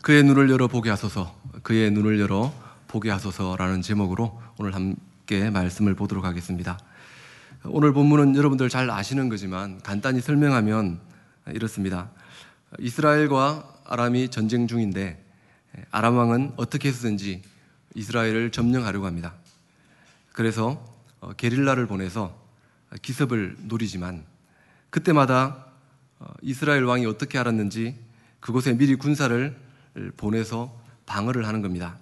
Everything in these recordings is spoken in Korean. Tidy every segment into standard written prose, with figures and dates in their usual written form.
그의 눈을 열어 보게 하소서, 그의 눈을 열어 보게 하소서라는 제목으로 오늘 함께 말씀을 보도록 하겠습니다. 오늘 본문은 여러분들 잘 아시는 거지만 간단히 설명하면 이렇습니다. 이스라엘과 아람이 전쟁 중인데 아람 왕은 어떻게 해서든지 이스라엘을 점령하려고 합니다. 그래서 게릴라를 보내서 기습을 노리지만 그때마다 이스라엘 왕이 어떻게 알았는지 그곳에 미리 군사를 보내서 방어를 하는 겁니다.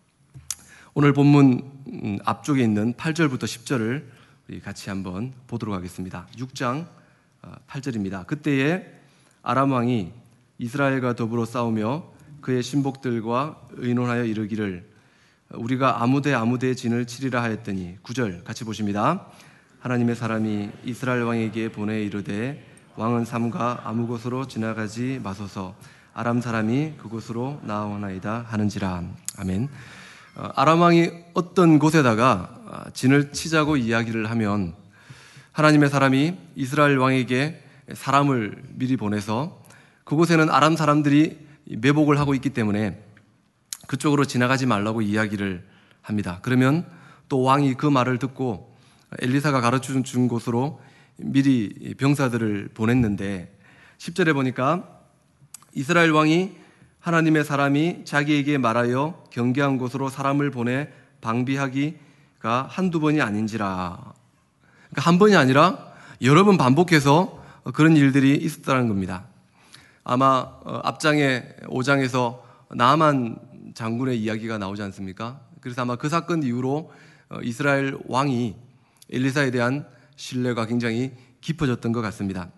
오늘 본문 앞쪽에 있는 8절부터 10절을 우리 같이 한번 보도록 하겠습니다. 6장 8절입니다. 그때에 아람 왕이 이스라엘과 더불어 싸우며 그의 신복들과 의논하여 이르기를 우리가 아무데의 진을 치리라 하였더니 9절 같이 보십니다. 하나님의 사람이 이스라엘 왕에게 보내 이르되 왕은 삼가 아무 곳으로 지나가지 마소서 아람 사람이 그곳으로 나아오나이다 하는지라. 아멘. 아람 왕이 어떤 곳에다가 진을 치자고 이야기를 하면 하나님의 사람이 이스라엘 왕에게 사람을 미리 보내서 그곳에는 아람 사람들이 매복을 하고 있기 때문에 그쪽으로 지나가지 말라고 이야기를 합니다. 그러면 또 왕이 그 말을 듣고 엘리사가 가르쳐 준 곳으로 미리 병사들을 보냈는데 10절에 보니까 이스라엘 왕이 하나님의 사람이 자기에게 말하여 경계한 곳으로 사람을 보내 방비하기가 한두 번이 아닌지라. 그러니까 한 번이 아니라 여러 번 반복해서 그런 일들이 있었다는 겁니다. 아마 앞장에 5장에서 나아만 장군의 이야기가 나오지 않습니까? 그래서 아마 그 사건 이후로 이스라엘 왕이 엘리사에 대한 신뢰가 굉장히 깊어졌던 것 같습니다.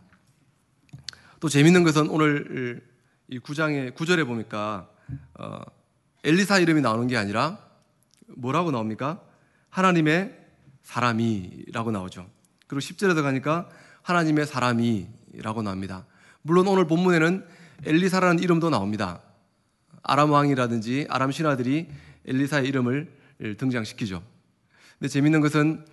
또 재밌는 것은 오늘 이 9장의 9절에 보니까 엘리사 이름이 나오는 게 아니라 뭐라고 나옵니까? 하나님의 사람이라고 나오죠. 그리고 10절에 가니까 하나님의 사람이라고 나옵니다. 물론 오늘 본문에는 엘리사라는 이름도 나옵니다. 아람 왕이라든지 아람 신하들이 엘리사의 이름을 등장시키죠. 근데 재밌는 것은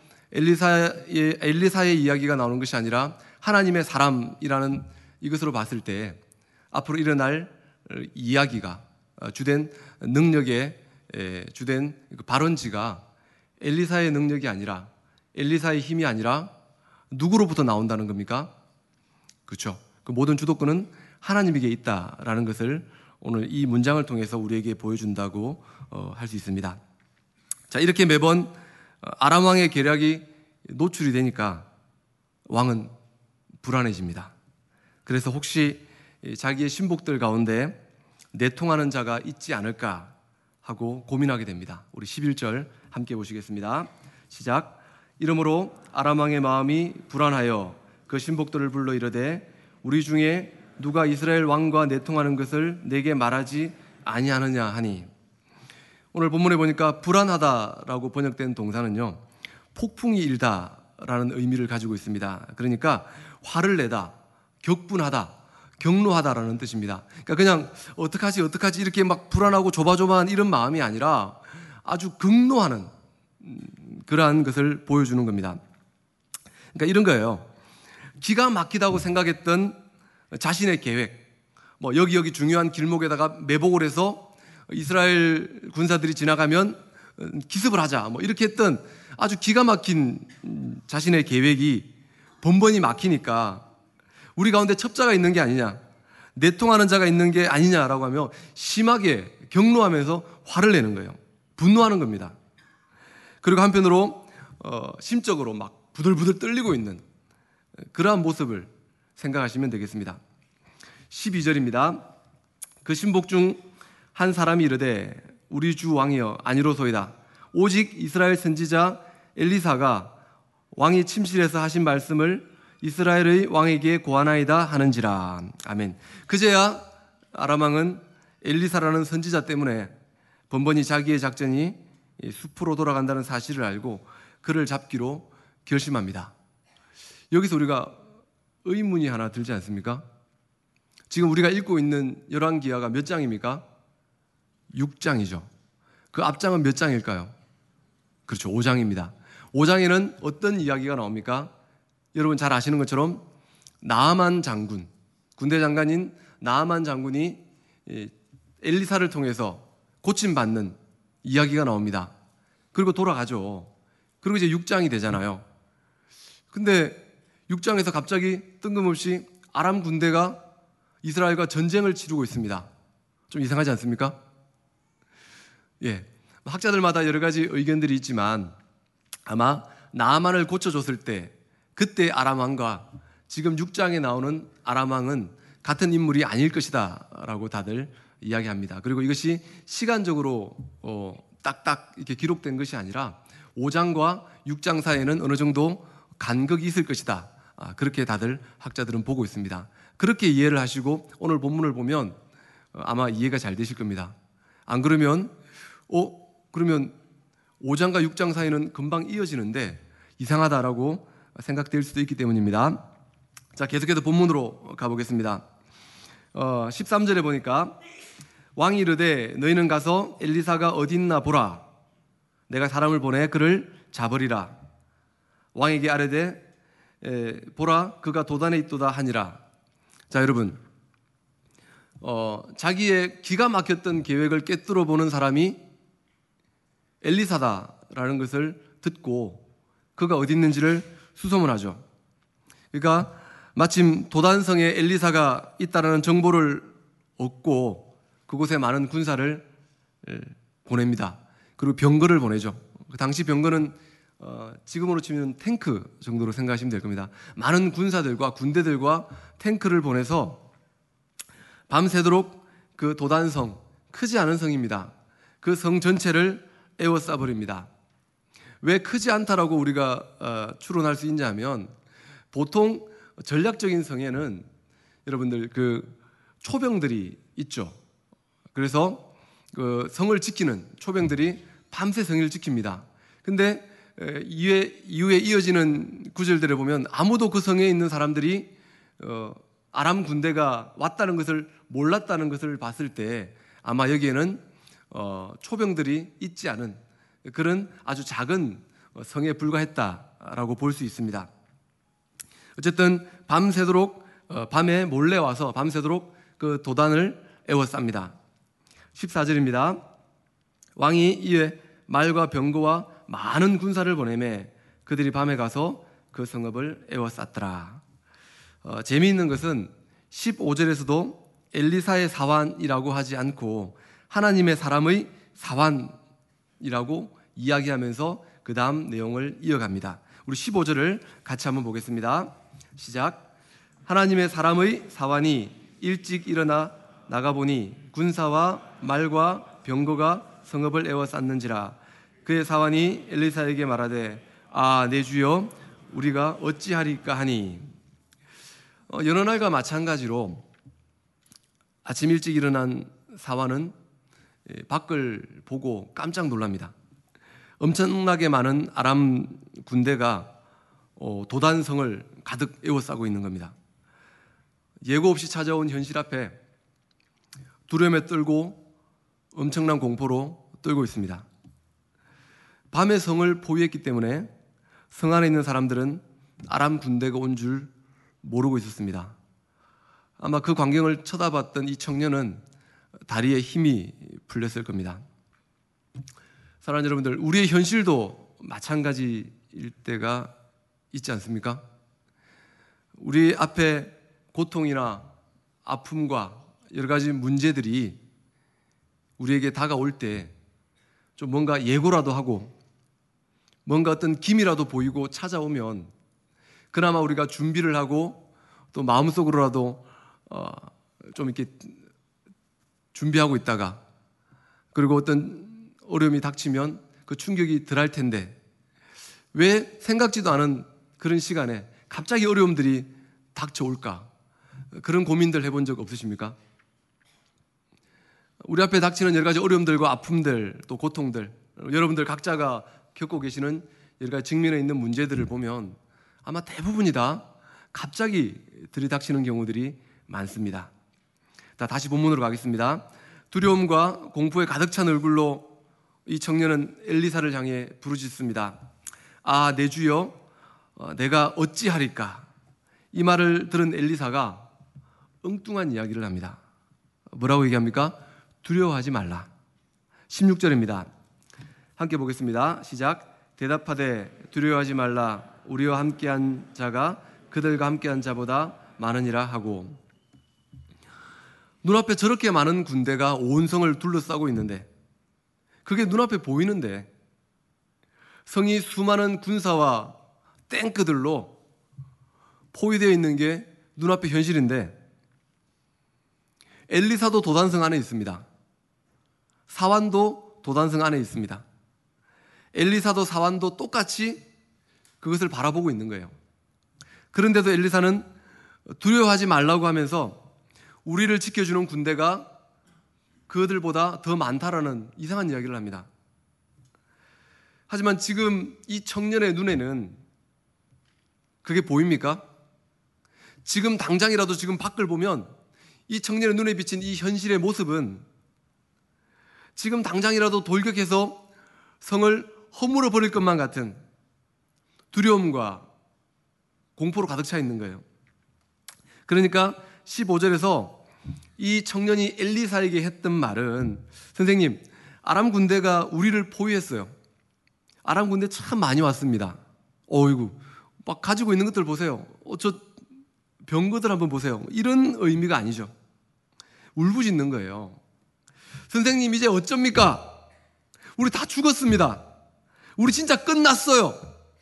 엘리사의 이야기가 나오는 것이 아니라 하나님의 사람이라는 이것으로 봤을 때 앞으로 일어날 이야기가 주된 능력의 주된 발원지가 엘리사의 능력이 아니라 엘리사의 힘이 아니라 누구로부터 나온다는 겁니까? 그렇죠. 그 모든 주도권은 하나님에게 있다라는 것을 오늘 이 문장을 통해서 우리에게 보여준다고 할 수 있습니다. 자, 이렇게 매번 아람 왕의 계략이 노출이 되니까 왕은 불안해집니다. 그래서 혹시 자기의 신복들 가운데 내통하는 자가 있지 않을까 하고 고민하게 됩니다. 우리 11절 함께 보시겠습니다. 시작. 이러므로 아람 왕의 마음이 불안하여 그 신복들을 불러 이르되 우리 중에 누가 이스라엘 왕과 내통하는 것을 내게 말하지 아니하느냐 하니. 오늘 본문에 보니까 불안하다라고 번역된 동사는요, 폭풍이 일다라는 의미를 가지고 있습니다. 그러니까 화를 내다, 격분하다, 격노하다라는 뜻입니다. 그러니까 그냥 어떡하지 이렇게 막 불안하고 조바조바한 이런 마음이 아니라 아주 극노하는 그러한 것을 보여주는 겁니다. 그러니까 이런 거예요. 기가 막히다고 생각했던 자신의 계획, 뭐 여기 중요한 길목에다가 매복을 해서 이스라엘 군사들이 지나가면 기습을 하자, 뭐 이렇게 했던 아주 기가 막힌 자신의 계획이 번번이 막히니까 우리 가운데 첩자가 있는 게 아니냐, 내통하는 자가 있는 게 아니냐라고 하며 심하게 격노하면서 화를 내는 거예요. 분노하는 겁니다. 그리고 한편으로 심적으로 막 부들부들 떨리고 있는 그러한 모습을 생각하시면 되겠습니다. 12절입니다. 그 신복 중 한 사람이 이르되 우리 주 왕이여 아니로소이다. 오직 이스라엘 선지자 엘리사가 왕이 침실에서 하신 말씀을 이스라엘의 왕에게 고하나이다 하는지라. 아멘. 그제야 아람 왕은 엘리사라는 선지자 때문에 번번이 자기의 작전이 숲으로 돌아간다는 사실을 알고 그를 잡기로 결심합니다. 여기서 우리가 의문이 하나 들지 않습니까? 지금 우리가 읽고 있는 열왕기하가 몇 장입니까? 6장이죠. 그 앞장은 몇 장일까요? 그렇죠, 5장입니다. 5장에는 어떤 이야기가 나옵니까? 여러분 잘 아시는 것처럼 나아만 장군, 군대 장관인 나아만 장군이 엘리사를 통해서 고침받는 이야기가 나옵니다. 그리고 돌아가죠. 그리고 이제 6장이 되잖아요. 근데 6장에서 갑자기 뜬금없이 아람 군대가 이스라엘과 전쟁을 치르고 있습니다. 좀 이상하지 않습니까? 예. 학자들마다 여러 가지 의견들이 있지만 아마 나아만을 고쳐줬을 때 그때 아람 왕과 지금 6장에 나오는 아람 왕은 같은 인물이 아닐 것이다 라고 다들 이야기합니다. 그리고 이것이 시간적으로 딱딱 이렇게 기록된 것이 아니라 5장과 6장 사이에는 어느 정도 간극이 있을 것이다. 그렇게 다들 학자들은 보고 있습니다. 그렇게 이해를 하시고 오늘 본문을 보면 아마 이해가 잘 되실 겁니다. 안 그러면 그러면 5장과 6장 사이는 금방 이어지는데 이상하다라고 생각될 수도 있기 때문입니다. 자, 계속해서 본문으로 가보겠습니다. 13절에 보니까 왕이 이르되 너희는 가서 엘리사가 어디 있나 보라. 내가 사람을 보내 그를 잡으리라. 왕에게 아뢰되 보라 그가 도단에 있도다 하니라. 자, 여러분, 자기의 기가 막혔던 계획을 꿰뚫어 보는 사람이 엘리사다라는 것을 듣고 그가 어디 있는지를 수소문하죠. 그러니까 마침 도단성에 엘리사가 있다라는 정보를 얻고 그곳에 많은 군사를 보냅니다. 그리고 병거를 보내죠. 그 당시 병거는 지금으로 치면 탱크 정도로 생각하시면 될 겁니다. 많은 군사들과 군대들과 탱크를 보내서 밤새도록 그 도단성, 크지 않은 성입니다. 그 성 전체를 에워싸버립니다. 왜 크지 않다라고 우리가 추론할 수 있냐면 보통 전략적인 성에는 여러분들 그 초병들이 있죠. 그래서 그 성을 지키는 초병들이 밤새 성을 지킵니다. 근데 이후에 이어지는 구절들에 보면 아무도 그 성에 있는 사람들이 아람 군대가 왔다는 것을 몰랐다는 것을 봤을 때 아마 여기에는 초병들이 있지 않은 그런 아주 작은 성에 불과했다라고 볼 수 있습니다. 어쨌든 밤새도록 밤에 몰래 와서 밤새도록 그 도단을 에워쌉니다. 14절입니다. 왕이 이에 말과 병거와 많은 군사를 보내매 그들이 밤에 가서 그 성읍을 에워쌌더라. 재미있는 것은 15절에서도 엘리사의 사환이라고 하지 않고 하나님의 사람의 사환이라고 이야기하면서 그 다음 내용을 이어갑니다. 우리 15절을 같이 한번 보겠습니다. 시작. 하나님의 사람의 사환이 일찍 일어나 나가보니 군사와 말과 병거가 성읍을 에워쌌는지라. 그의 사환이 엘리사에게 말하되 내 주여 우리가 어찌하리까 하니. 여러 날과 마찬가지로 아침 일찍 일어난 사환은 밖을 보고 깜짝 놀랍니다. 엄청나게 많은 아람 군대가 도단성을 가득 에워싸고 있는 겁니다. 예고 없이 찾아온 현실 앞에 두려움에 떨고 엄청난 공포로 떨고 있습니다. 밤에 성을 포위했기 때문에 성 안에 있는 사람들은 아람 군대가 온 줄 모르고 있었습니다. 아마 그 광경을 쳐다봤던 이 청년은 다리에 힘이 풀렸을 겁니다. 사랑하는 여러분들, 우리의 현실도 마찬가지일 때가 있지 않습니까? 우리 앞에 고통이나 아픔과 여러 가지 문제들이 우리에게 다가올 때 좀 뭔가 예고라도 하고 뭔가 어떤 기미라도 보이고 찾아오면 그나마 우리가 준비를 하고 또 마음속으로라도 좀 이렇게 준비하고 있다가 그리고 어떤 어려움이 닥치면 그 충격이 덜할 텐데 왜 생각지도 않은 그런 시간에 갑자기 어려움들이 닥쳐올까? 그런 고민들 해본 적 없으십니까? 우리 앞에 닥치는 여러 가지 어려움들과 아픔들 또 고통들 여러분들 각자가 겪고 계시는 여러 가지 직면에 있는 문제들을 보면 아마 대부분이 다 갑자기 들이닥치는 경우들이 많습니다. 다시 본문으로 가겠습니다. 두려움과 공포에 가득 찬 얼굴로 이 청년은 엘리사를 향해 부르짖습니다. 내 주여 내가 어찌하리까? 이 말을 들은 엘리사가 엉뚱한 이야기를 합니다. 뭐라고 얘기합니까? 두려워하지 말라. 16절입니다. 함께 보겠습니다. 시작. 대답하되 두려워하지 말라. 우리와 함께한 자가 그들과 함께한 자보다 많으니라 하고, 눈앞에 저렇게 많은 군대가 온 성을 둘러싸고 있는데, 그게 눈앞에 보이는데 성이 수많은 군사와 탱크들로 포위되어 있는 게 눈앞에 현실인데, 엘리사도 도단성 안에 있습니다. 사완도 도단성 안에 있습니다. 엘리사도 사완도 똑같이 그것을 바라보고 있는 거예요. 그런데도 엘리사는 두려워하지 말라고 하면서 우리를 지켜주는 군대가 그들보다 더 많다라는 이상한 이야기를 합니다. 하지만 지금 이 청년의 눈에는 그게 보입니까? 지금 당장이라도 지금 밖을 보면 이 청년의 눈에 비친 이 현실의 모습은 지금 당장이라도 돌격해서 성을 허물어 버릴 것만 같은 두려움과 공포로 가득 차 있는 거예요. 그러니까 15절에서 이 청년이 엘리사에게 했던 말은, 선생님, 아람 군대가 우리를 포위했어요. 아람 군대 참 많이 왔습니다. 어이구, 막 가지고 있는 것들 보세요. 저 병거들 한번 보세요. 이런 의미가 아니죠. 울부짖는 거예요. 선생님, 이제 어쩝니까? 우리 다 죽었습니다. 우리 진짜 끝났어요.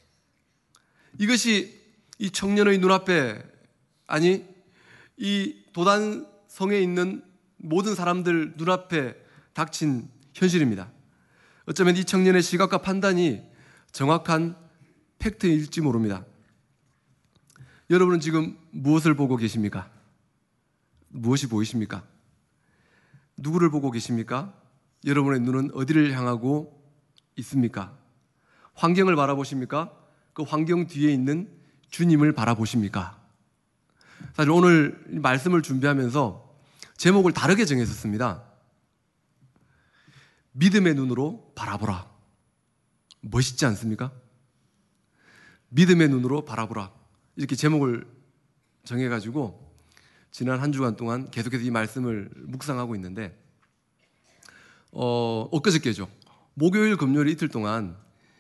이것이 이 청년의 눈앞에, 아니 이 도단성에 있는 모든 사람들 눈앞에 닥친 현실입니다. 어쩌면 이 청년의 시각과 판단이 정확한 팩트일지 모릅니다. 여러분은 지금 무엇을 보고 계십니까? 무엇이 보이십니까? 누구를 보고 계십니까? 여러분의 눈은 어디를 향하고 있습니까? 환경을 바라보십니까? 그 환경 뒤에 있는 주님을 바라보십니까? 사실 오늘 말씀을 준비하면서 제목을 다르게 정했었습니다. 믿음의 눈으로 바라보라. 멋있지 않습니까? 믿음의 눈으로 바라보라. 이렇게 제목을 정해가지고 지난 한 주간 동안 계속해서 이 말씀을 묵상하고 있는데, 엊그저께죠. 목요일, 금요일 이틀 동안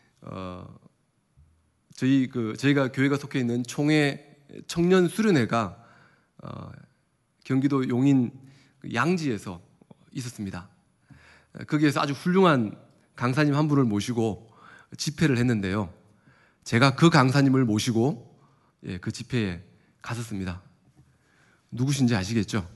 저희가 교회가 속해 있는 총회 청년 수련회가 경기도 용인 양지에서 있었습니다. 거기에서 아주 훌륭한 강사님 한 분을 모시고 집회를 했는데요. 제가 그 강사님을 모시고 그 집회에 갔었습니다. 누구신지 아시겠죠?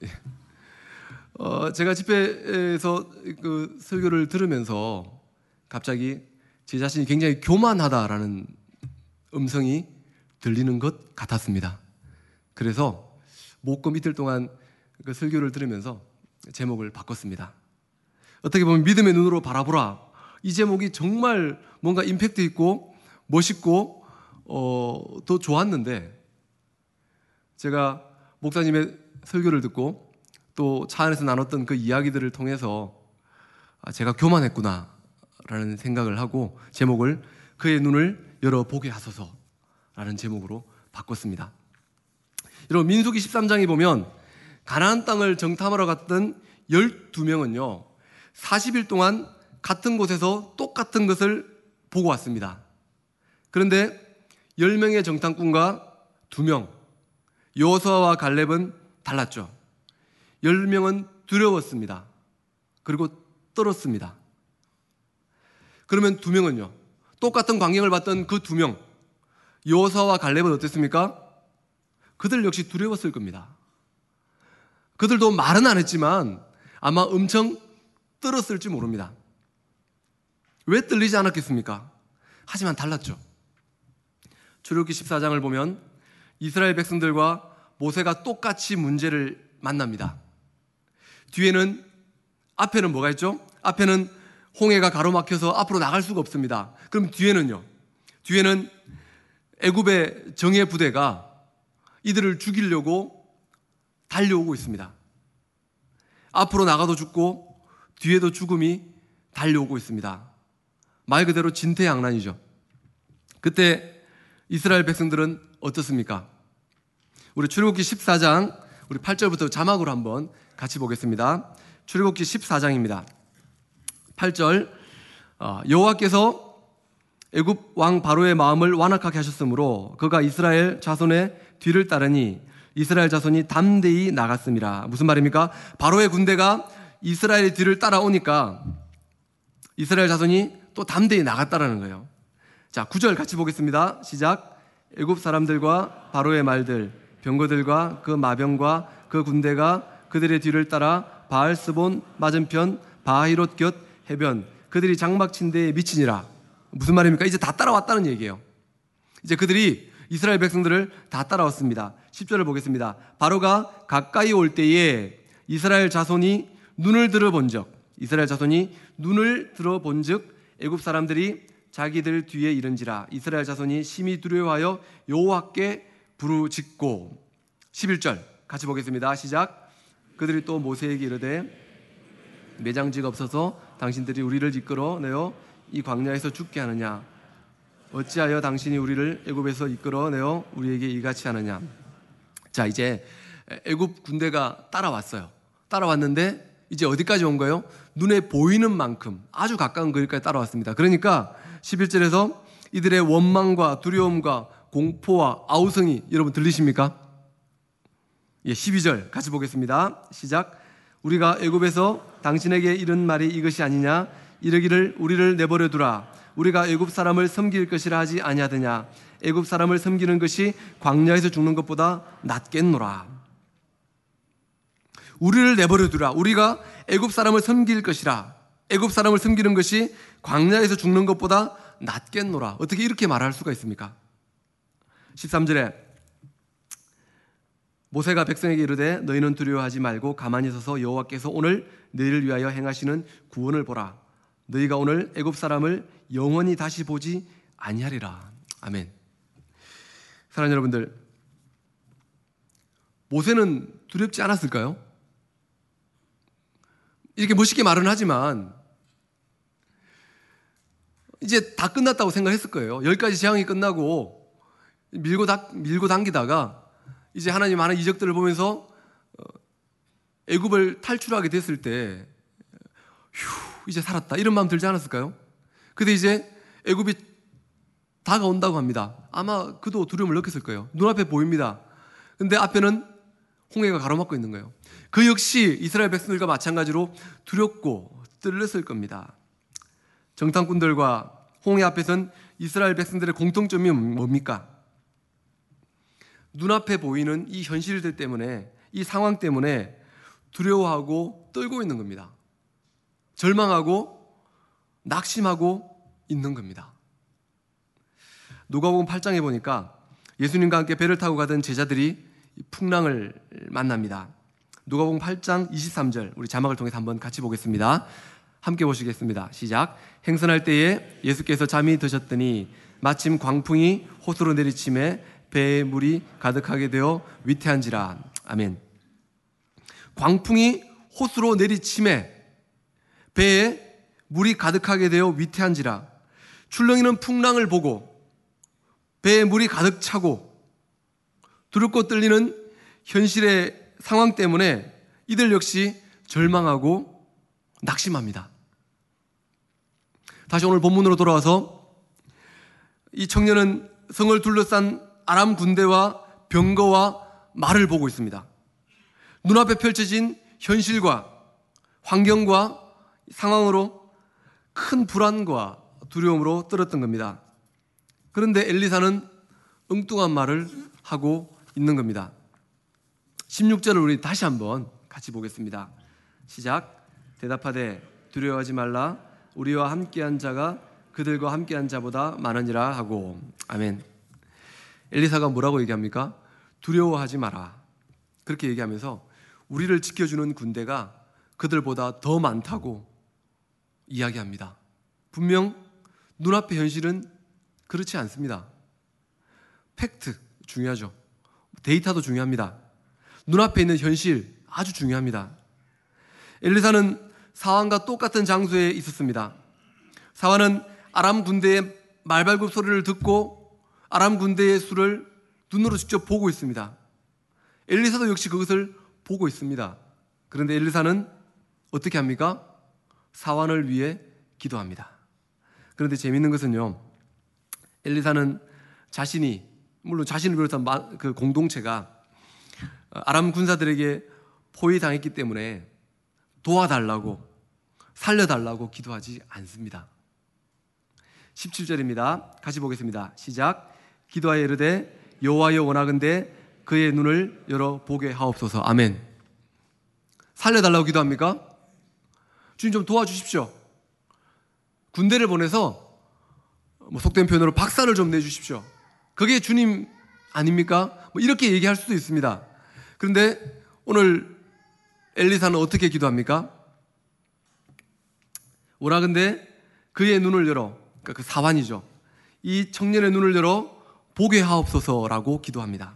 제가 집회에서 그 설교를 들으면서 갑자기 제 자신이 굉장히 교만하다라는 음성이 들리는 것 같았습니다. 그래서 목금 이틀 동안 그 설교를 들으면서 제목을 바꿨습니다. 어떻게 보면 믿음의 눈으로 바라보라. 이 제목이 정말 뭔가 임팩트 있고 멋있고 더 좋았는데, 제가 목사님의 설교를 듣고 또 차 안에서 나눴던 그 이야기들을 통해서 제가 교만했구나라는 생각을 하고 제목을 그의 눈을 열어보게 하소서라는 제목으로 바꿨습니다. 여러분, 민수기 13장에 보면 가나안 땅을 정탐하러 갔던 12명은요 40일 동안 같은 곳에서 똑같은 것을 보고 왔습니다. 그런데 10명의 정탐꾼과 2명, 여호수아와 갈렙은 달랐죠. 10명은 두려웠습니다. 그리고 떨었습니다. 그러면 2명은요, 똑같은 광경을 봤던 그 2명, 여호수아와 갈렙은 어땠습니까? 그들 역시 두려웠을 겁니다. 그들도 말은 안 했지만 아마 엄청 떨었을지 모릅니다. 왜 떨리지 않았겠습니까? 하지만 달랐죠. 출애굽기 14장을 보면 이스라엘 백성들과 모세가 똑같이 문제를 만납니다. 뒤에는, 앞에는 뭐가 있죠? 앞에는 홍해가 가로막혀서 앞으로 나갈 수가 없습니다. 그럼 뒤에는요? 뒤에는 애굽의 정예 부대가 이들을 죽이려고 달려오고 있습니다. 앞으로 나가도 죽고 뒤에도 죽음이 달려오고 있습니다. 말 그대로 진퇴양난이죠. 그때 이스라엘 백성들은 어떻습니까? 우리 출애굽기 14장 우리 8절부터 자막으로 한번 같이 보겠습니다. 출애굽기 14장입니다. 8절 여호와께서 애굽 왕 바로의 마음을 완악하게 하셨으므로 그가 이스라엘 자손의 뒤를 따르니 이스라엘 자손이 담대히 나갔습니다. 무슨 말입니까? 바로의 군대가 이스라엘의 뒤를 따라오니까 이스라엘 자손이 또 담대히 나갔다라는 거예요. 자, 9절 같이 보겠습니다. 시작. 애굽 사람들과 바로의 말들, 병거들과 그 마병과 그 군대가 그들의 뒤를 따라 바알스본 맞은편 바히롯 곁 해변 그들이 장막 친 데에 미치니라. 무슨 말입니까? 이제 다 따라왔다는 얘기예요. 이제 그들이 이스라엘 백성들을 다 따라왔습니다. 10절을 보겠습니다. 바로가 가까이 올 때에 이스라엘 자손이 눈을 들어본즉 애굽 사람들이 자기들 뒤에 이른지라. 이스라엘 자손이 심히 두려워하여 여호와께 부르짖고. 11절 같이 보겠습니다. 시작. 그들이 또 모세에게 이르되 매장지가 없어서 당신들이 우리를 이끌어 내어 이 광야에서 죽게 하느냐? 어찌하여 당신이 우리를 애굽에서 이끌어 내어 우리에게 이같이 하느냐? 자, 이제 애굽 군대가 따라왔어요. 따라왔는데 이제 어디까지 온 거예요? 눈에 보이는 만큼 아주 가까운 거리까지 따라왔습니다. 그러니까 11절에서 이들의 원망과 두려움과 공포와 아우성이 여러분 들리십니까? 예, 12절 같이 보겠습니다. 시작. 우리가 애굽에서 당신에게 이른 말이 이것이 아니냐? 이르기를 우리를 내버려 두라. 우리가 애굽 사람을 섬길 것이라 하지 아니하더냐? 애굽 사람을 섬기는 것이 광야에서 죽는 것보다 낫겠노라. 우리를 내버려 두라. 우리가 애굽 사람을 섬길 것이라. 애굽 사람을 섬기는 것이 광야에서 죽는 것보다 낫겠노라. 어떻게 이렇게 말할 수가 있습니까? 13절에 모세가 백성에게 이르되 너희는 두려워하지 말고 가만히 서서 여호와께서 오늘 너희를 위하여 행하시는 구원을 보라. 너희가 오늘 애굽 사람을 영원히 다시 보지 아니하리라. 아멘. 사랑하는 여러분들, 모세는 두렵지 않았을까요? 이렇게 멋있게 말은 하지만 이제 다 끝났다고 생각했을 거예요. 10가지 재앙이 끝나고 밀고 당기다가 이제 하나님 많은 이적들을 보면서 애굽을 탈출하게 됐을 때 휴, 이제 살았다 이런 마음 들지 않았을까요? 근데 이제 애굽이 다가온다고 합니다. 아마 그도 두려움을 느꼈을 거예요. 눈앞에 보입니다. 근데 앞에는 홍해가 가로막고 있는 거예요. 그 역시 이스라엘 백성들과 마찬가지로 두렵고 떨렸을 겁니다. 정탐꾼들과 홍해 앞에선 이스라엘 백성들의 공통점이 뭡니까? 눈앞에 보이는 이 현실들 때문에, 이 상황 때문에 두려워하고 떨고 있는 겁니다. 절망하고 낙심하고 있는 겁니다. 누가복음 8장에 보니까 예수님과 함께 배를 타고 가던 제자들이 풍랑을 만납니다. 누가복음 8장 23절 우리 자막을 통해서 한번 같이 보겠습니다. 함께 보시겠습니다. 시작. 행선할 때에 예수께서 잠이 드셨더니 마침 광풍이 호수로 내리침에 배에 물이 가득하게 되어 위태한지라. 아멘. 광풍이 호수로 내리침에 배에 물이 가득하게 되어 위태한지라. 출렁이는 풍랑을 보고 배에 물이 가득 차고 두렵고 떨리는 현실의 상황 때문에 이들 역시 절망하고 낙심합니다. 다시 오늘 본문으로 돌아와서 이 청년은 성을 둘러싼 아람 군대와 병거와 말을 보고 있습니다. 눈앞에 펼쳐진 현실과 환경과 상황으로 큰 불안과 두려움으로 떨었던 겁니다. 그런데 엘리사는 엉뚱한 말을 하고 있는 겁니다. 16절을 우리 다시 한번 같이 보겠습니다. 시작. 대답하되 두려워하지 말라. 우리와 함께한 자가 그들과 함께한 자보다 많으니라 하고. 아멘. 엘리사가 뭐라고 얘기합니까? 두려워하지 마라. 그렇게 얘기하면서 우리를 지켜주는 군대가 그들보다 더 많다고 이야기합니다. 분명 눈앞의 현실은 그렇지 않습니다. 팩트 중요하죠. 데이터도 중요합니다. 눈앞에 있는 현실 아주 중요합니다. 엘리사는 사환과 똑같은 장소에 있었습니다. 사환은 아람 군대의 말발굽 소리를 듣고 아람 군대의 수를 눈으로 직접 보고 있습니다. 엘리사도 역시 그것을 보고 있습니다. 그런데 엘리사는 어떻게 합니까? 사환을 위해 기도합니다. 그런데 재미있는 것은요, 엘리사는 자신이, 물론 자신을 비롯한 그 공동체가 아람 군사들에게 포위당했기 때문에 도와달라고, 살려달라고 기도하지 않습니다. 17절입니다. 같이 보겠습니다. 시작. 기도하여 이르되 여호와여 원하건대 그의 눈을 열어 보게 하옵소서. 아멘. 살려달라고 기도합니까? 주님 좀 도와주십시오. 군대를 보내서 속된 표현으로 박살을 좀 내주십시오. 그게 주님 아닙니까? 이렇게 얘기할 수도 있습니다. 그런데 오늘 엘리사는 어떻게 기도합니까? 원하건대 그의 눈을 열어, 그러니까 그 사환이죠, 이 청년의 눈을 열어 보게 하옵소서라고 기도합니다.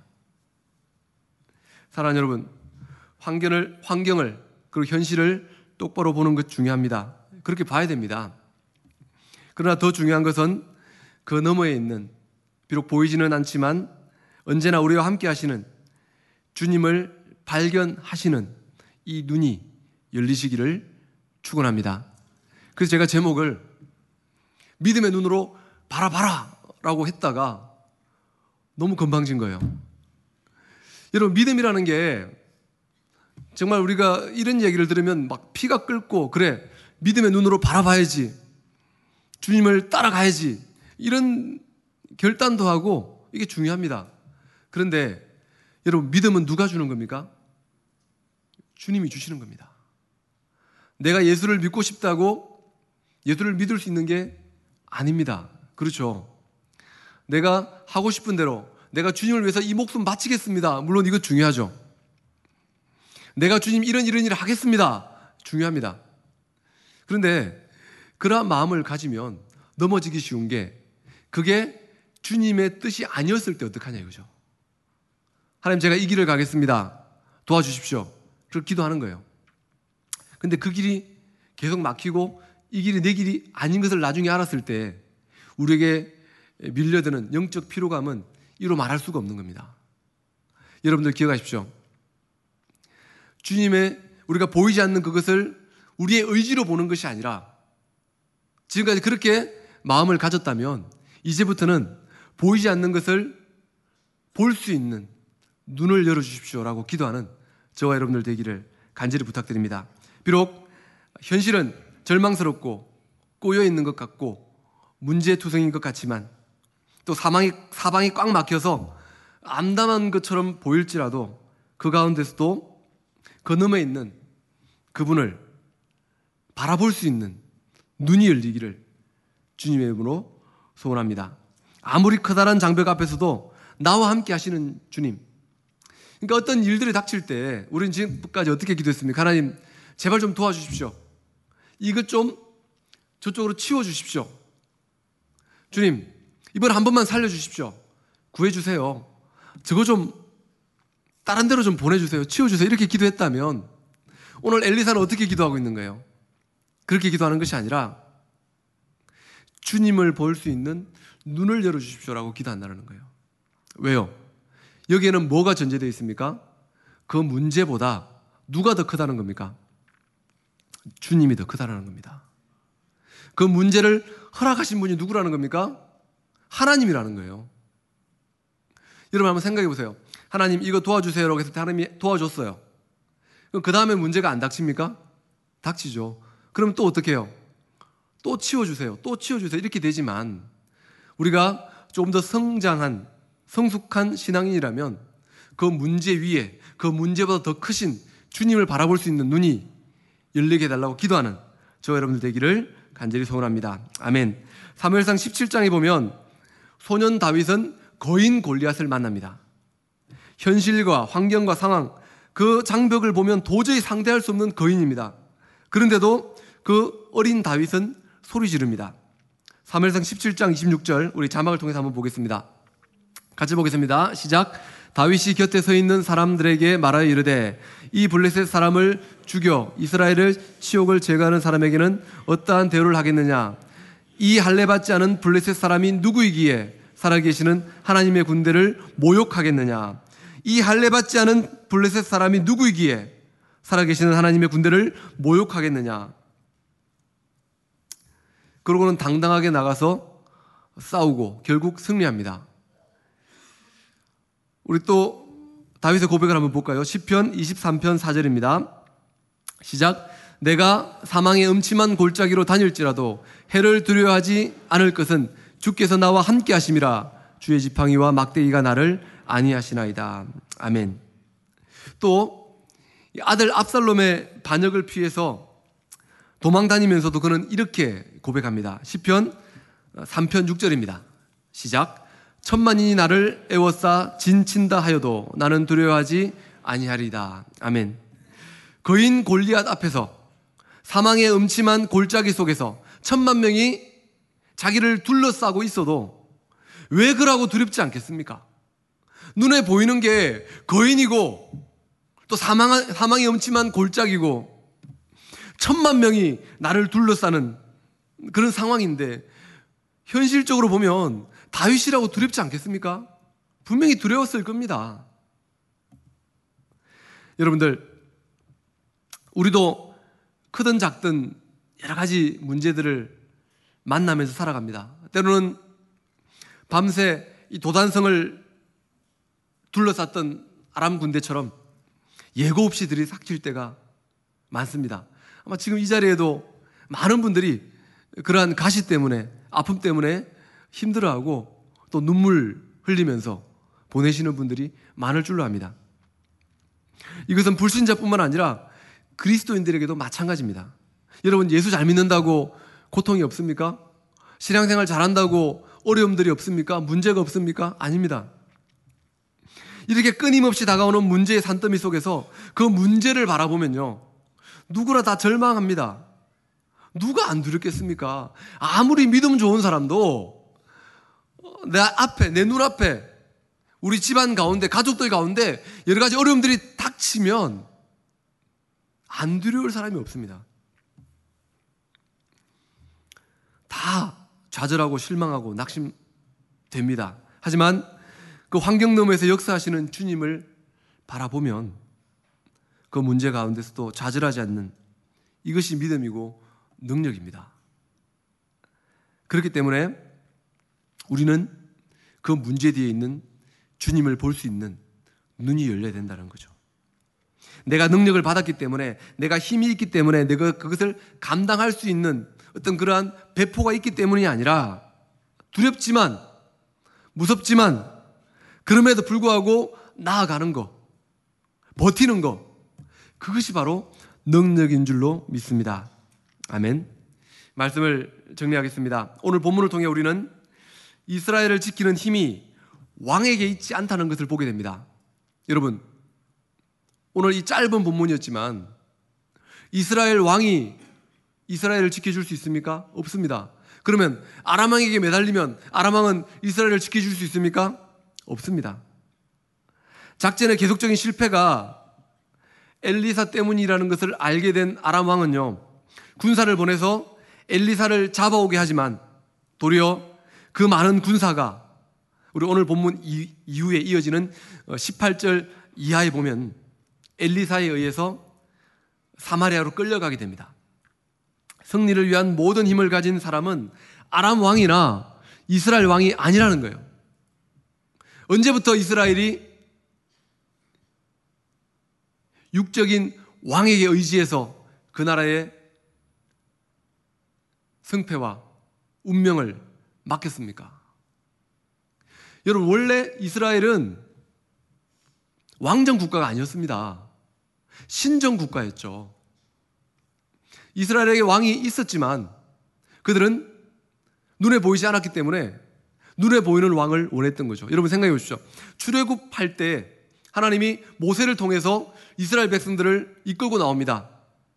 사랑하는 여러분, 환경을 그리고 현실을 똑바로 보는 것 중요합니다. 그렇게 봐야 됩니다. 그러나 더 중요한 것은 그 너머에 있는, 비록 보이지는 않지만 언제나 우리와 함께 하시는 주님을 발견하시는 이 눈이 열리시기를 축원합니다. 그래서 제가 제목을 믿음의 눈으로 바라봐라 라고 했다가 너무 건방진 거예요. 여러분, 믿음이라는 게 정말 우리가 이런 얘기를 들으면 막 피가 끓고, 그래, 믿음의 눈으로 바라봐야지, 주님을 따라가야지, 이런 결단도 하고 이게 중요합니다. 그런데 여러분, 믿음은 누가 주는 겁니까? 주님이 주시는 겁니다. 내가 예수를 믿고 싶다고 예수를 믿을 수 있는 게 아닙니다. 그렇죠? 내가 하고 싶은 대로, 내가 주님을 위해서 이 목숨 바치겠습니다. 물론 이거 중요하죠. 내가 주님 이런 일을 하겠습니다. 중요합니다. 그런데 그러한 마음을 가지면 넘어지기 쉬운 게, 그게 주님의 뜻이 아니었을 때 어떡하냐 이거죠. 하나님, 제가 이 길을 가겠습니다. 도와주십시오. 그렇게 기도하는 거예요. 근데 그 길이 계속 막히고 이 길이 내 길이 아닌 것을 나중에 알았을 때 우리에게 밀려드는 영적 피로감은 이로 말할 수가 없는 겁니다. 여러분들 기억하십시오. 주님의, 우리가 보이지 않는 그것을 우리의 의지로 보는 것이 아니라, 지금까지 그렇게 마음을 가졌다면 이제부터는 보이지 않는 것을 볼 수 있는 눈을 열어주십시오라고 기도하는 저와 여러분들 되기를 간절히 부탁드립니다. 비록 현실은 절망스럽고 꼬여있는 것 같고 문제투성인 것 같지만, 또 사방이 꽉 막혀서 암담한 것처럼 보일지라도 그 가운데서도 그 너머에 있는 그분을 바라볼 수 있는 눈이 열리기를 주님의 이름으로 소원합니다. 아무리 커다란 장벽 앞에서도 나와 함께 하시는 주님. 그러니까 어떤 일들이 닥칠 때 우리는 지금까지 어떻게 기도했습니까? 하나님, 제발 좀 도와주십시오. 이것 좀 저쪽으로 치워주십시오. 주님, 이번 한 번만 살려주십시오. 구해주세요. 저거 좀 다른 데로 좀 보내주세요. 치워주세요. 이렇게 기도했다면 오늘 엘리사는 어떻게 기도하고 있는 거예요? 그렇게 기도하는 것이 아니라 주님을 볼 수 있는 눈을 열어주십시오라고 기도한다는 거예요. 왜요? 여기에는 뭐가 전제되어 있습니까? 그 문제보다 누가 더 크다는 겁니까? 주님이 더 크다는 겁니다. 그 문제를 허락하신 분이 누구라는 겁니까? 하나님이라는 거예요. 여러분 한번 생각해 보세요. 하나님, 이거 도와주세요라고 했을 때 하나님이 도와줬어요. 그럼 그 다음에 문제가 안 닥칩니까? 닥치죠. 그럼 또 어떻게 해요? 또 치워주세요. 또 치워주세요. 이렇게 되지만 우리가 조금 더 성장한, 성숙한 신앙인이라면 그 문제 위에, 그 문제보다 더 크신 주님을 바라볼 수 있는 눈이 열리게 해달라고 기도하는 저와 여러분들 되기를 간절히 소원합니다. 아멘. 사무엘상 17장에 보면 소년 다윗은 거인 골리앗을 만납니다. 현실과 환경과 상황, 그 장벽을 보면 도저히 상대할 수 없는 거인입니다. 그런데도 그 어린 다윗은 소리 지릅니다. 사무엘상 17장 26절, 우리 자막을 통해서 한번 보겠습니다. 같이 보겠습니다. 시작. 다윗이 곁에 서 있는 사람들에게 말하여 이르되 이 블레셋 사람을 죽여 이스라엘을 치욕을 제거하는 사람에게는 어떠한 대우를 하겠느냐? 이 할례받지 않은 블레셋 사람이 누구이기에 살아계시는 하나님의 군대를 모욕하겠느냐? 이 할례받지 않은 블레셋 사람이 누구이기에 살아계시는 하나님의 군대를 모욕하겠느냐. 그러고는 당당하게 나가서 싸우고 결국 승리합니다. 우리 또 다윗의 고백을 한번 볼까요? 시편 23편 4절입니다. 시작. 내가 사망의 음침한 골짜기로 다닐지라도 해를 두려워하지 않을 것은 주께서 나와 함께 하심이라. 주의 지팡이와 막대기가 나를 안위하시나이다. 아멘. 또 아들 압살롬의 반역을 피해서 도망 다니면서도 그는 이렇게 고백합니다. 시편 3편 6절입니다. 시작. 천만인이 나를 애워싸 진친다 하여도 나는 두려워하지 아니하리다. 아멘. 거인 골리앗 앞에서 사망의 음침한 골짜기 속에서 1000만 명이 자기를 둘러싸고 있어도 왜 그러고 두렵지 않겠습니까? 눈에 보이는 게 거인이고 또 사망의 음침한 골짜기고 1000만 명이 나를 둘러싸는 그런 상황인데 현실적으로 보면 다윗이라고 두렵지 않겠습니까? 분명히 두려웠을 겁니다. 여러분들, 우리도 크든 작든 여러 가지 문제들을 만나면서 살아갑니다. 때로는 밤새 이 도단성을 둘러쌌던 아람 군대처럼 예고 없이 들이닥칠 때가 많습니다. 아마 지금 이 자리에도 많은 분들이 그러한 가시 때문에, 아픔 때문에 힘들어하고 또 눈물 흘리면서 보내시는 분들이 많을 줄로 압니다. 이것은 불신자뿐만 아니라 그리스도인들에게도 마찬가지입니다. 여러분, 예수 잘 믿는다고 고통이 없습니까? 신앙생활 잘한다고 어려움들이 없습니까? 문제가 없습니까? 아닙니다. 이렇게 끊임없이 다가오는 문제의 산더미 속에서 그 문제를 바라보면요, 누구나 다 절망합니다. 누가 안 두렵겠습니까? 아무리 믿음 좋은 사람도 내 눈앞에 우리 집안 가운데, 가족들 가운데 여러 가지 어려움들이 닥치면 안 두려울 사람이 없습니다. 다 좌절하고 실망하고 낙심됩니다. 하지만 그 환경 너머에서 역사하시는 주님을 바라보면 그 문제 가운데서도 좌절하지 않는, 이것이 믿음이고 능력입니다. 그렇기 때문에 우리는 그 문제 뒤에 있는 주님을 볼 수 있는 눈이 열려야 된다는 거죠. 내가 능력을 받았기 때문에, 내가 힘이 있기 때문에 내가 그것을 감당할 수 있는 어떤 그러한 배포가 있기 때문이 아니라, 두렵지만 무섭지만 그럼에도 불구하고 나아가는 것, 버티는 것, 그것이 바로 능력인 줄로 믿습니다. 아멘. 말씀을 정리하겠습니다. 오늘 본문을 통해 우리는 이스라엘을 지키는 힘이 왕에게 있지 않다는 것을 보게 됩니다. 여러분, 오늘 이 짧은 본문이었지만 이스라엘 왕이 이스라엘을 지켜줄 수 있습니까? 없습니다. 그러면 아람 왕에게 매달리면 아람 왕은 이스라엘을 지켜줄 수 있습니까? 없습니다. 작전의 계속적인 실패가 엘리사 때문이라는 것을 알게 된 아람 왕은요, 군사를 보내서 엘리사를 잡아오게 하지만 도리어 그 많은 군사가 우리 오늘 본문 이후에 이어지는 18절 이하에 보면 엘리사에 의해서 사마리아로 끌려가게 됩니다. 승리를 위한 모든 힘을 가진 사람은 아람 왕이나 이스라엘 왕이 아니라는 거예요. 언제부터 이스라엘이 육적인 왕에게 의지해서 그 나라의 승패와 운명을 맡겼습니까? 여러분, 원래 이스라엘은 왕정 국가가 아니었습니다. 신정 국가였죠. 이스라엘에게 왕이 있었지만 그들은 눈에 보이지 않았기 때문에 눈에 보이는 왕을 원했던 거죠. 여러분, 생각해 보십시오. 출애굽할 때 하나님이 모세를 통해서 이스라엘 백성들을 이끌고 나옵니다.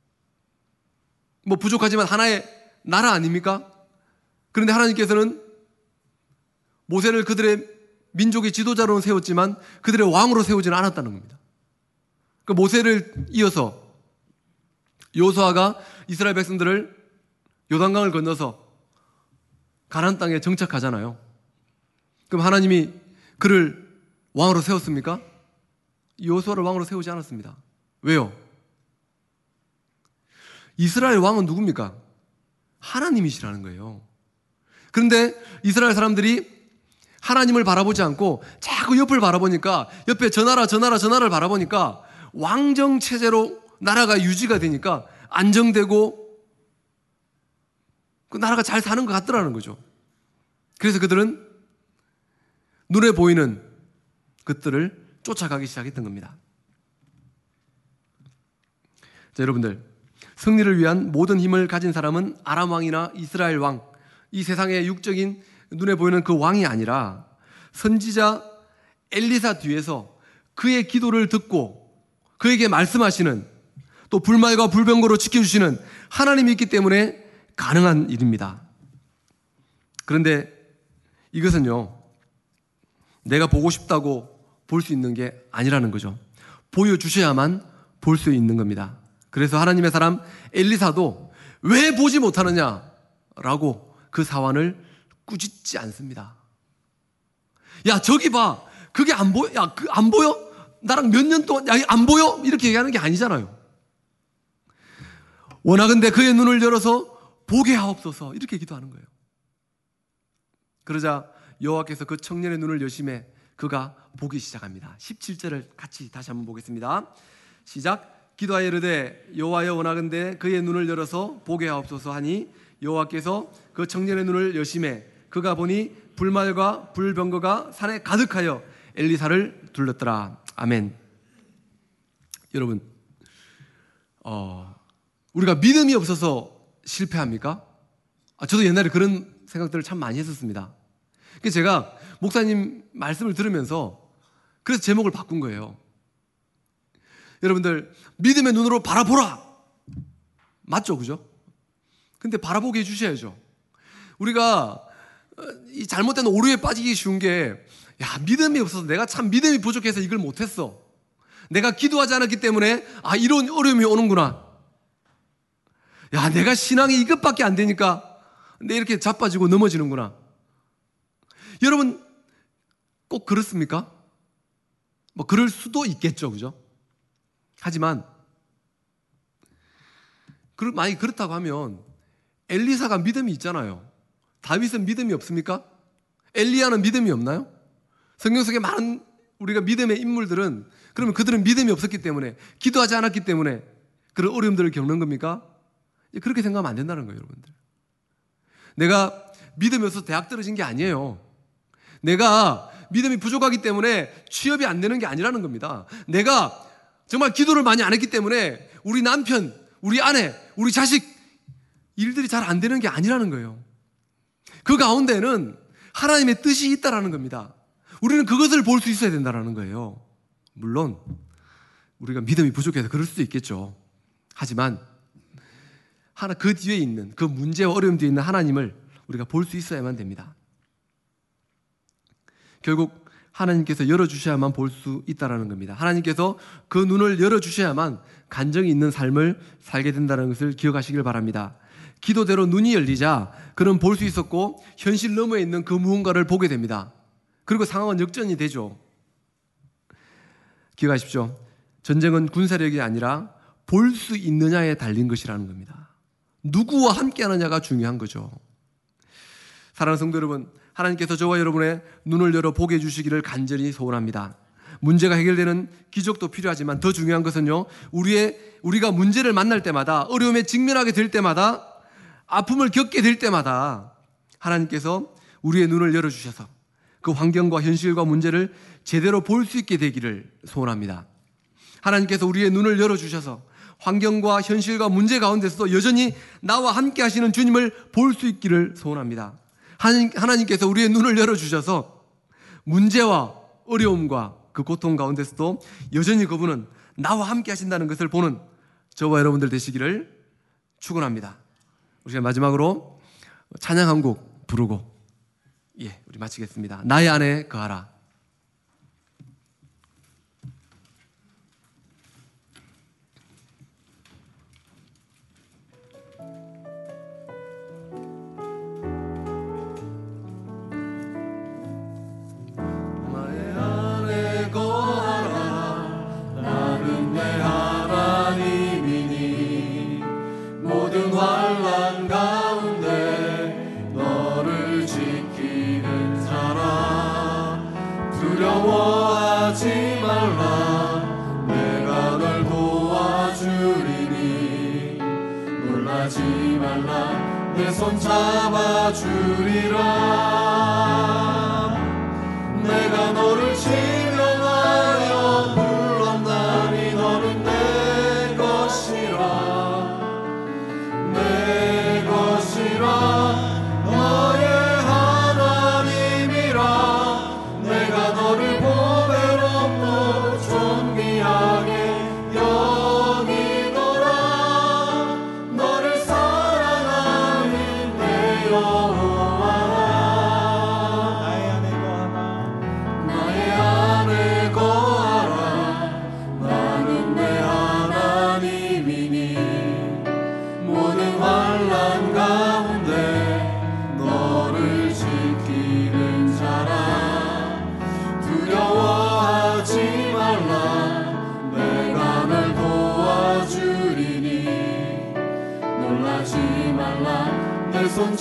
뭐 부족하지만 하나의 나라 아닙니까? 그런데 하나님께서는 모세를 그들의 민족의 지도자로 세웠지만 그들의 왕으로 세우지는 않았다는 겁니다. 그 모세를 이어서 여호수아가 이스라엘 백성들을 요단강을 건너서 가나안 땅에 정착하잖아요. 그럼 하나님이 그를 왕으로 세웠습니까? 여호수아를 왕으로 세우지 않았습니다. 왜요? 이스라엘 왕은 누굽니까? 하나님이시라는 거예요. 그런데 이스라엘 사람들이 하나님을 바라보지 않고 자꾸 옆을 바라보니까, 옆에 저 나라를 바라보니까 왕정 체제로 나라가 유지가 되니까 안정되고 그 나라가 잘 사는 것 같더라는 거죠. 그래서 그들은 눈에 보이는 것들을 쫓아가기 시작했던 겁니다. 자, 여러분들, 승리를 위한 모든 힘을 가진 사람은 아람 왕이나 이스라엘 왕, 이 세상의 육적인 눈에 보이는 그 왕이 아니라 선지자 엘리사 뒤에서 그의 기도를 듣고 그에게 말씀하시는, 또 불말과 불병거로 지켜주시는 하나님이 있기 때문에 가능한 일입니다. 그런데 이것은요, 내가 보고 싶다고 볼 수 있는 게 아니라는 거죠. 보여주셔야만 볼 수 있는 겁니다. 그래서 하나님의 사람 엘리사도 왜 보지 못하느냐라고 그 사환을 꾸짖지 않습니다. 야, 저기 봐. 그게 안 보여? 야, 안 보여? 나랑 몇 년 동안, 야, 안 보여? 이렇게 얘기하는 게 아니잖아요. 원하건대 그의 눈을 열어서 보게 하옵소서, 이렇게 기도하는 거예요. 그러자 여호와께서 그 청년의 눈을 여심해 그가 보기 시작합니다. 17절을 같이 다시 한번 보겠습니다. 시작. 기도하여 이르되 여호와여, 원하건대 그의 눈을 열어서 보게 하옵소서 하니 여호와께서 그 청년의 눈을 여심해 그가 보니 불말과 불병거가 산에 가득하여 엘리사를 둘렀더라. 아멘. 여러분, 우리가 믿음이 없어서 실패합니까? 저도 옛날에 그런 생각들을 참 많이 했었습니다. 그래서 제가 목사님 말씀을 들으면서 그래서 제목을 바꾼 거예요. 여러분들, 믿음의 눈으로 바라보라. 맞죠? 그죠? 근데 바라보게 해주셔야죠. 우리가 이 잘못된 오류에 빠지기 쉬운 게, 야, 믿음이 없어서, 내가 참 믿음이 부족해서 이걸 못했어, 내가 기도하지 않았기 때문에 이런 어려움이 오는구나, 야, 내가 신앙이 이것밖에 안 되니까 내 이렇게 자빠지고 넘어지는구나. 여러분, 꼭 그렇습니까? 뭐 그럴 수도 있겠죠, 그죠? 하지만 만약에 그렇다고 하면 엘리사가 믿음이 있잖아요. 다윗은 믿음이 없습니까? 엘리야는 믿음이 없나요? 성경 속에 많은 우리가 믿음의 인물들은, 그러면 그들은 믿음이 없었기 때문에, 기도하지 않았기 때문에 그런 어려움들을 겪는 겁니까? 그렇게 생각하면 안 된다는 거예요, 여러분들. 내가 믿음이 없어서 대학 떨어진 게 아니에요. 내가 믿음이 부족하기 때문에 취업이 안 되는 게 아니라는 겁니다. 내가 정말 기도를 많이 안 했기 때문에 우리 남편, 우리 아내, 우리 자식 일들이 잘 안 되는 게 아니라는 거예요. 그 가운데는 하나님의 뜻이 있다라는 겁니다. 우리는 그것을 볼 수 있어야 된다는 거예요. 물론 우리가 믿음이 부족해서 그럴 수도 있겠죠. 하지만 그 뒤에 있는, 그 문제와 어려움 뒤에 있는 하나님을 우리가 볼 수 있어야만 됩니다. 결국 하나님께서 열어주셔야만 볼 수 있다는 겁니다. 하나님께서 그 눈을 열어주셔야만 간정이 있는 삶을 살게 된다는 것을 기억하시길 바랍니다. 기도대로 눈이 열리자 그는 볼 수 있었고 현실 너머에 있는 그 무언가를 보게 됩니다. 그리고 상황은 역전이 되죠. 기억하십시오. 전쟁은 군사력이 아니라 볼 수 있느냐에 달린 것이라는 겁니다. 누구와 함께 하느냐가 중요한 거죠. 사랑하는 성도 여러분, 하나님께서 저와 여러분의 눈을 열어 보게 해주시기를 간절히 소원합니다. 문제가 해결되는 기적도 필요하지만 더 중요한 것은요, 우리가 문제를 만날 때마다, 어려움에 직면하게 될 때마다, 아픔을 겪게 될 때마다 하나님께서 우리의 눈을 열어주셔서 그 환경과 현실과 문제를 제대로 볼 수 있게 되기를 소원합니다. 하나님께서 우리의 눈을 열어주셔서 환경과 현실과 문제 가운데서도 여전히 나와 함께 하시는 주님을 볼 수 있기를 소원합니다. 하나님께서 우리의 눈을 열어주셔서 문제와 어려움과 그 고통 가운데서도 여전히 그분은 나와 함께 하신다는 것을 보는 저와 여러분들 되시기를 축원합니다. 우리가 마지막으로 찬양 한 곡 부르고 우리 마치겠습니다. 나의 안에 거하라. 나는 내 하나님이니 말라 내 손 잡아주리라. 내가 너를 지명하여 불렀나니 너는 내 것이라. 내 것이라 너의 하나님이라. 내가 너를 보배롭고 존귀하게 여기노라. 너를 사랑하는 내 여호와라. 나의 안에 거하라. 나는 내 하나님이니 모든 환난 가운데 너를 지키는 자라. 두려워하지 말라. 내가 널 도와주리니 놀라지 말라. 내 손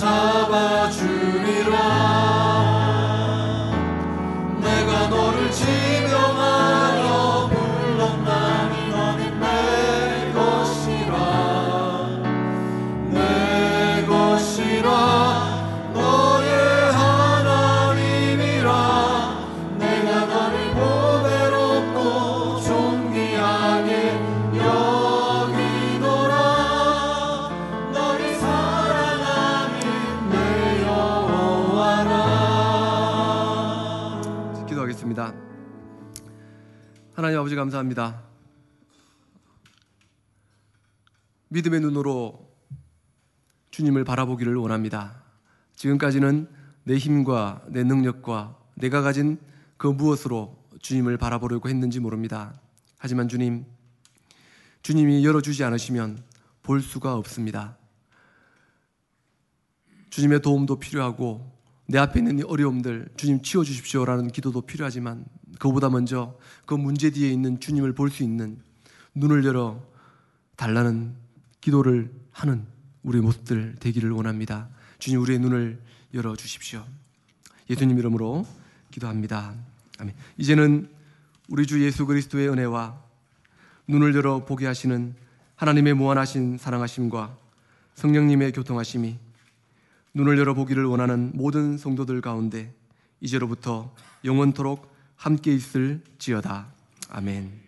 잡아주리라. 내가 너를 지명하여 불렀나니 너는 내 것이라. 내 것이라 너의 하나님이라. 내가 너를 보배롭고 존귀하게 여기노라. 너를 사랑하는 내 여호와라. 기도하겠습니다. 하나님 아버지 감사합니다. 믿음의 눈으로 주님을 바라보기를 원합니다. 지금까지는 내 힘과 내 능력과 내가 가진 그 무엇으로 주님을 바라보려고 했는지 모릅니다. 하지만 주님이 열어주지 않으시면 볼 수가 없습니다. 주님의 도움도 필요하고 내 앞에 있는 이 어려움들 주님 치워주십시오라는 기도도 필요하지만 그보다 먼저 그 문제 뒤에 있는 주님을 볼 수 있는 눈을 열어 달라는 기도를 하는 우리의 모습들 되기를 원합니다. 주님 우리의 눈을 열어주십시오. 예수님 이름으로 기도합니다. 아멘. 이제는 우리 주 예수 그리스도의 은혜와 눈을 열어 보게 하시는 하나님의 무한하신 사랑하심과 성령님의 교통하심이 눈을 열어보기를 원하는 모든 성도들 가운데 이제로부터 영원토록 함께 있을지어다. 아멘.